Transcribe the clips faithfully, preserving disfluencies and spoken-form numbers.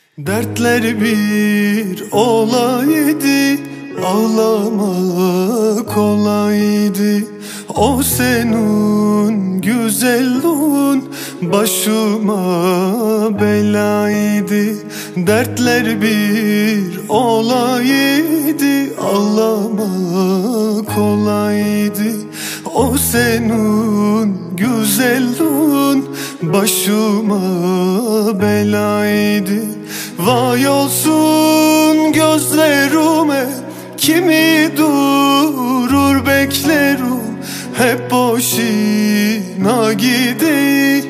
Dertler bir olaydı, ağlamak kolaydı. O senin güzelliğin başıma belaydı. Dertler bir olaydı, ağlamak kolaydı. O senin güzelliğin başıma belaydı. Vay olsun gözlerime, kimi durur beklerim. Hep boşuna gideyi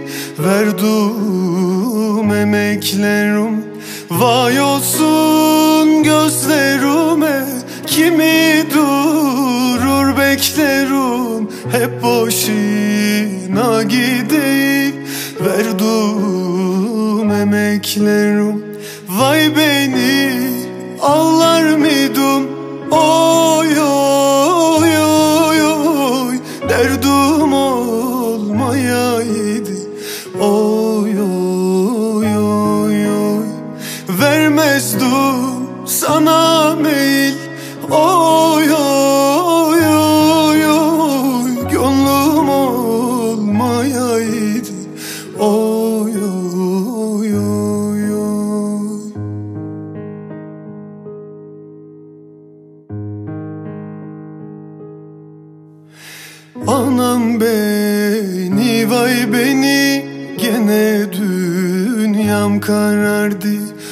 verdim emeklerim. Vay olsun gözlerime, kimi durur beklerim. Hep boşuna gideyi verdim emeklerim. Vay beni ağlar mıydım? Oy oy oy oy, derdim olmayaydı. Oy oy oy oy, vermezdim sana meyil. Oy oy oy oy, gönlüm olmayaydı. Oy oy oy oy. Anam beni, vay beni, gene dünyam karardı.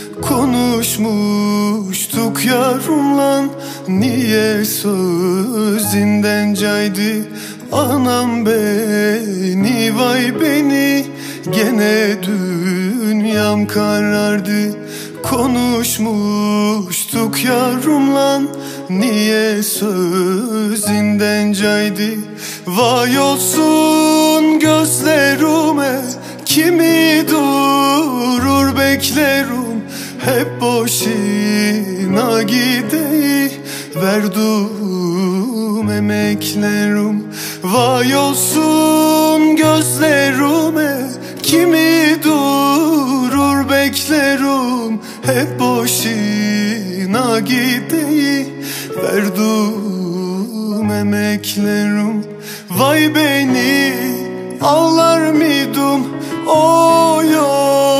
Konuşmuştuk yarımla, niye sözünden caydı? Anam beni, vay beni, gene dünyam karardı. Konuşmuştuk yarımla, niye sözünden caydı? Vay olsun gözlerime, kimi durur beklerim. Hep boşuna gideyi verdim emeklerim. Vay olsun gözlerime, kimi durur beklerim. Hep boşuna gideyi verdim emeklerim. Vay beni ağlar mıydım? Oy oy